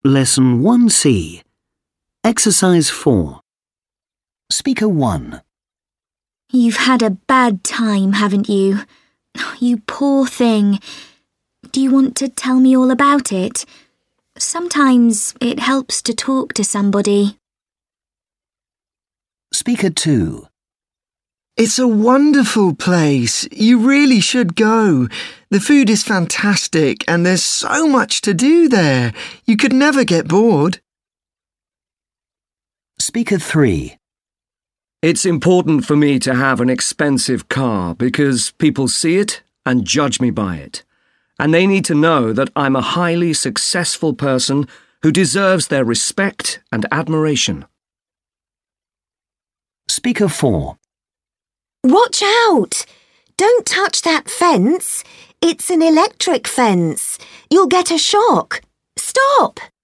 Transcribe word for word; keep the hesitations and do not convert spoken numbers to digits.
Lesson one C. Exercise four. Speaker one. You've had a bad time, haven't you? You poor thing. Do you want to tell me all about it? Sometimes it helps to talk to somebody. Speaker two. It's a wonderful place. You really should go. The food is fantastic and there's so much to do there. You could never get bored. Speaker three. It's important for me to have an expensive car because people see it and judge me by it. And they need to know that I'm a highly successful person who deserves their respect and admiration. Speaker four. Watch out! Don't touch that fence. It's an electric fence. You'll get a shock. Stop!